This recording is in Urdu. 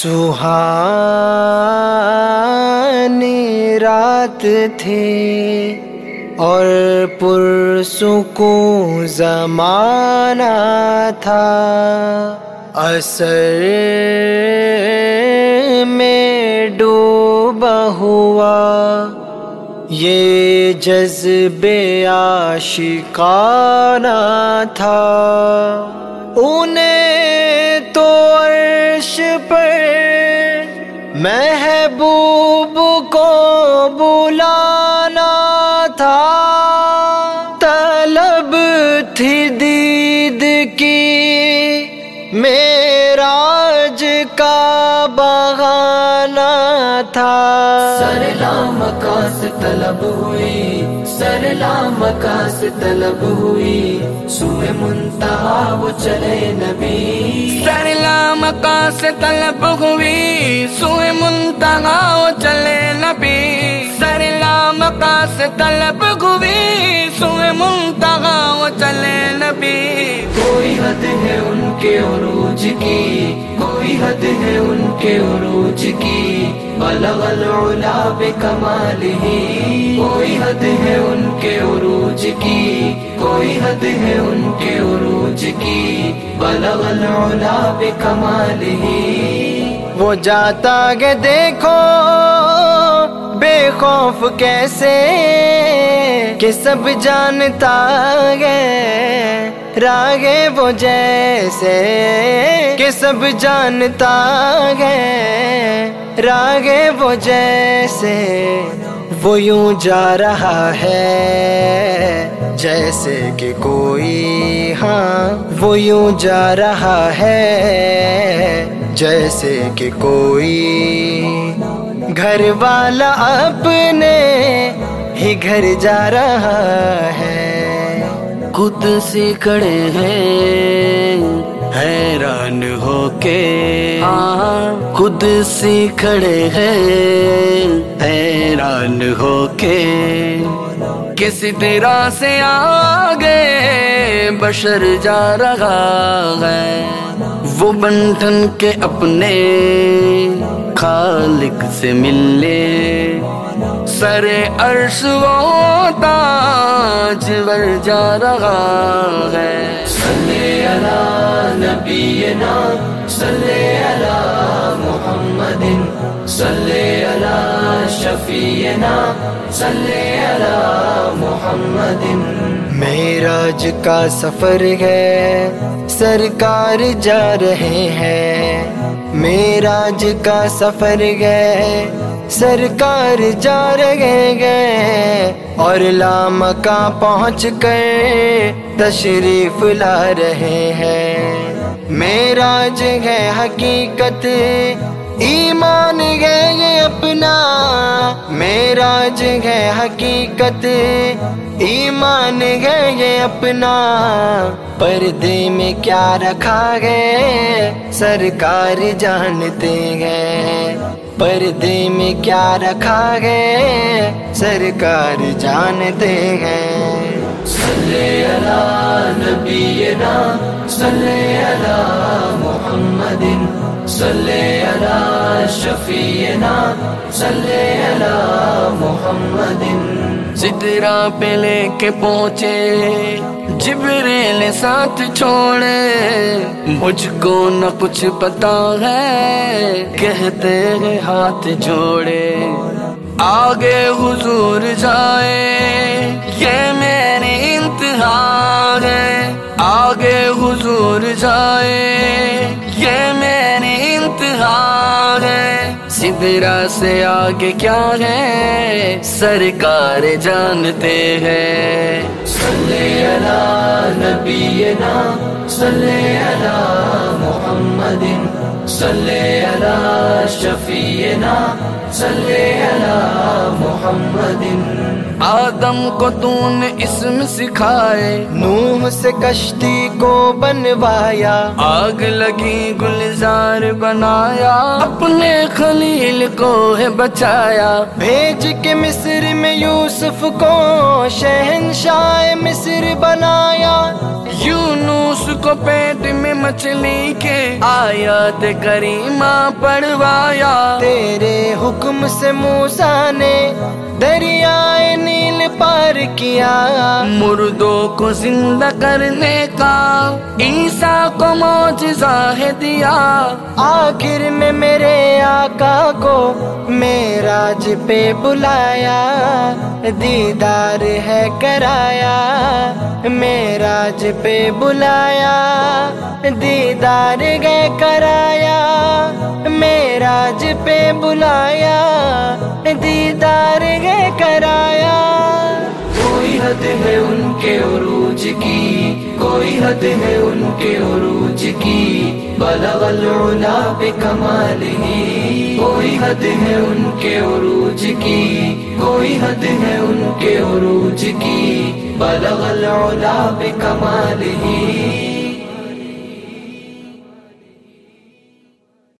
سہانی رات تھی اور پرسکون زمانہ تھا، اثر میں ڈوبا ہوا یہ جذبے عاشقانہ تھا۔ انہیں تو عرش پر محبوب کو بلانا تھا، طلب تھی دید کی معراج کا بہانہ تھا۔ سر لامکاں سے طلب ہوئی، سر لامکاں سے طلب ہوئی، سوئے منتہا وہ چلے نبی۔ سر لامکاں سے طلب ہوئی، سوئے منتہا وہ چلے نبی۔ سر لامکاں سے طلب ہوئی، سوئے منتہا وہ چلے نبی۔ کوئی حد ہے ان کے عروج کی، کوئی حد ہے ان کے عروج کی، بلغ العلا بکمالہ۔ کوئی حد ہے ان کے عروج کی، کوئی حد ہے ان کے عروج کی، بلغ العلا بکمالہ۔ وہ جاتا گے دیکھو بے خوف کیسے، کہ سب جانتا ہے راگے وہ جیسے، کہ سب جانتا ہے راگے وہ جیسے۔ وہ یوں جا رہا ہے جیسے کہ کوئی، ہاں وہ یوں جا رہا ہے جیسے کہ کوئی گھر والا اپنے ہی گھر جا رہا ہے۔ قدسی کھڑے ہیں حیران ہو کے، قدسی کھڑے ہیں حیران ہو کے، کسی طرح سے آگے بشر جا رہا ہے۔ وہ بن ٹھن کے اپنے خالق سے ملنے، سر عرش وہ تاج ور جا رہا ہے۔ صلی علی نبینا، صلی علی محمد، صلی علی شفیعنا، صلی علی محمد۔ معراج کا سفر ہے سرکار جا رہے ہیں، معراج کا سفر ہے سرکار جا رہے ہیں، اور لامکاں پہنچ کر تشریف لا رہے ہیں۔ معراج ہے حقیقت ایمان ہے یہ اپنا، معراج ہے حقیقت ایمان ہے یہ اپنا، پردے میں کیا رکھا ہے سرکار جانتے ہیں، پردے میں کیا رکھا ہے سرکار جانتے ہیں۔ صلی علی نبینا، صلی علی محمد، صلی علی شفیعنا، صلی علی محمد۔ سدرا پہ لے کے پہنچے جبریل ساتھ چھوڑے، مجھ کو نہ کچھ پتا ہے کہتے ہیں ہاتھ جوڑے، آگے حضور جائے یہ میری انتہا ہے، آگے حضور جائے یہ میری انتہا ہے، سدرا سے آگے کیا ہے سرکار جانتے ہیں۔ صلی علی نبینا، صلی علی محمد، صلی علی شفیعنا، صلی علی محمد۔ آدم کو تو نے اسم سکھائے، نوح سے کشتی کو بنوایا، آگ لگی گلزار بنایا، اپنے خلیل کو ہے بچایا، بھیج کے مصر میں یوسف کو شہنشاہ مصر بنایا، یونس کو پیٹ میں مچھلی کے آیات کریمہ پڑھوایا، تیرے حکم سے موسیٰ نے دریائے نیل پار کیا، مردوں کو زندہ کرنے کا عیسیٰ کو معجزہ ہے دیا، آخر میں میرے آقا کو معراج پہ بلایا، دیدار ہے کرایا، معراج پہ بلایا، دیدار ہے کرایا، معراج پہ بلایا، دیدار ہے کرایا۔ کوئی حد ہے ان کے عروج کی، کوئی حد ہے ان کے عروج کی، بلغ العلا بکمالہ، کوئی حد ہے ان کے عروج کی، کوئی حد ہے ان کے عروج کی، بلغ العلا بکمالہ۔